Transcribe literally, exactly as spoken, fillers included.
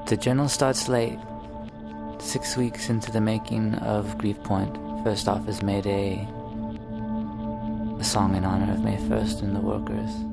The journal starts late. Six weeks into the making of Grief Point, First Off has made a, a song in honor of May first and the workers.